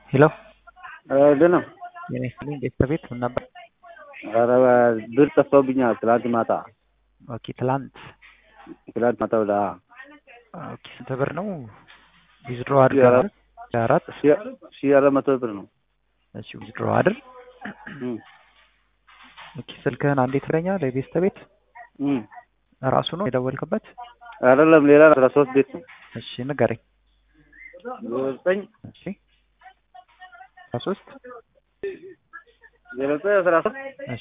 ሄሎ ደህና የኔ ስልኝ ቤተሰቤት ምን ነበር? ኧረ ብር ጠፍቶብኛል። ትላንት ማታ ኦኬ ትላንት ማታ ወደ ኦኬ ስንት ብር ነው ዊዝድሮ አድርገሃል? አራት ሺህ አራት መቶ ብር ነው። እሺ ዊዝድሮ አድርግ። ኦኬ ስልክህን አንዴ ትለኛለህ? የቤተሰቤት ራሱ ነው የደወልክበት? አይደለም ሌላ 13 ቤት ነው። እሺ ንገረኝ። 9 እሺ 13 13 እሺ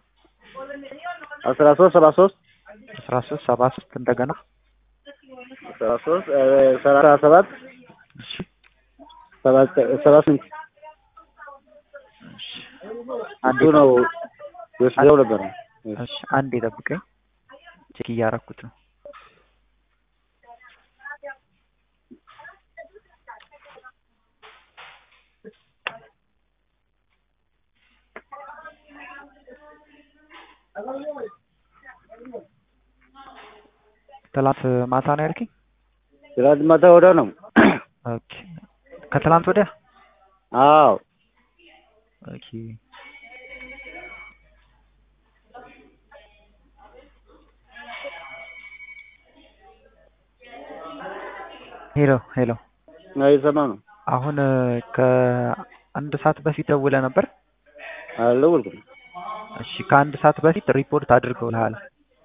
13 73 እንደገና 13 37 እሺ 78 እሺ አንዱ ነው ወስደው ነበር። እሺ አንዴ ጠብቀኝ፣ ቼክ እያደረኩት ነው። ትላንት ማታ ነው ያልከኝ? ትላንት ማታ ወዲያ ነው። ኦኬ ከትላንት ወዲያ? አዎ ኦኬ ሄሎ አይሰማ ነው። አሁን ከአንድ ሰዓት በፊት ደውለህ ነበር? አልደወልኩም። እሺ ከአንድ ሰዓት በፊት ሪፖርት አድርገውልሃል።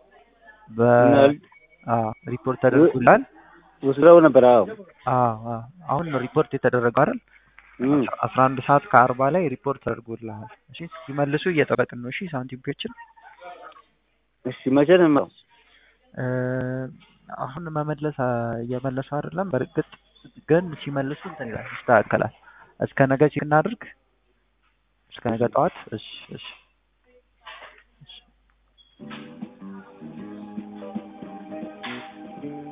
ሪፖርት ተደርጎልሃል። ወስደው ነበር። አሁን ሪፖርት የተደረገው አይደል? 11 ሰዓት ከ40 ላይ ሪፖርት ተደርጎልሃል። እሺ ሲመልሱ እየጠበቅን ነው። እሺ ሳንቲሞችን እሺ መቼ ነው? አሁን መመለስ እየመለሱ አይደለም። በእርግጥ ግን ሲመልሱ እንትን ይላል፣ ይስተካከላል። እስከ ነገ ቼክ እናድርግ። እስከ ነገ ጠዋት። እሺ